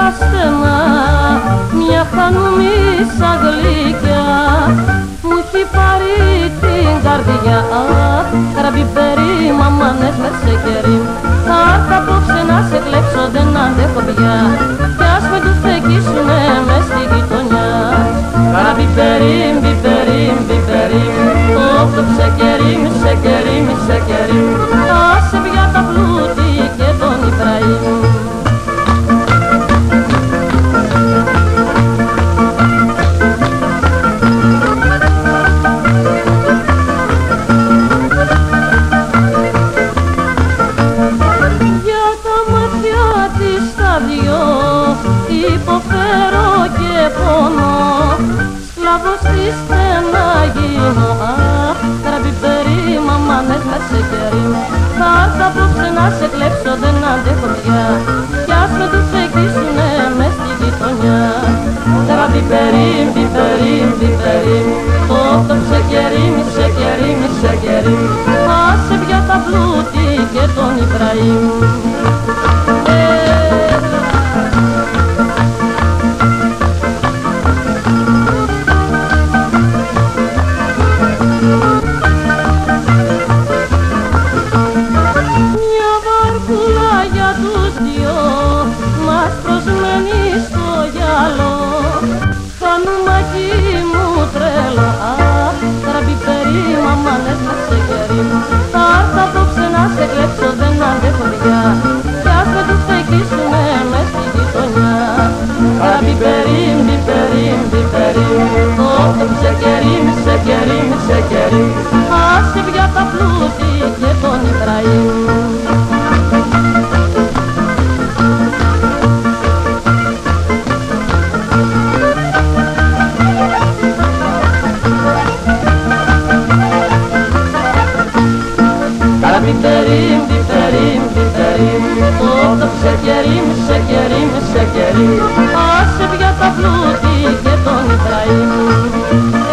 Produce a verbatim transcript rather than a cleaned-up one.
στενά μια χανούμισσα γλυκιά μου έχει πάρει την καρδιά. Καραμπιπέρι, μαμάνες με σε κερί, θα έρθω απόψε να σε κλέψω, δεν αντέχω πια κι ας με τους φεκίσουνε μες στη γειτονιά. Καραμπιπέρι, μπιπέρι, μπιπέρι, το ψεκερί, ψεκερί, ψεκερί, άσε πια τα πλούτη και τον Ιμπραήμ. Υποφέρω και πονώ, σκλάβος της στενά γίνω. Αχ, καραμπιπέρι, μαμάνες με σε κερί, θα έρθω απόψε να σε κλέψω, δεν αντέχω πια κι ας με τους φεκίσουνε μες στη γειτονιά. Καραμπιπέρι, μπιπέρι, μπιπέρι, το ψεκερί, ψεκερί, ψεκερί, άσε πια τα πλούτη και τον Ιμπραήμ. Θα έρθω απόψε να σε κλέψω, δεν αντέχω πια κι ας με τους φεκίσουνε μες στη γειτονιά. Καραμπιπέρι, μπιπέρι, μπιπέρι, το ψεκερί, ψεκερί, ψεκερί, άσε πια τα πλούτη και τον Ιμπραήμ. Μπιπέρι, μπιπέρι, μπιπέρι, το ψεκερί, ψεκερί, ψεκερί, άσε πια τα πλούτη και τον Ιμπραήμ.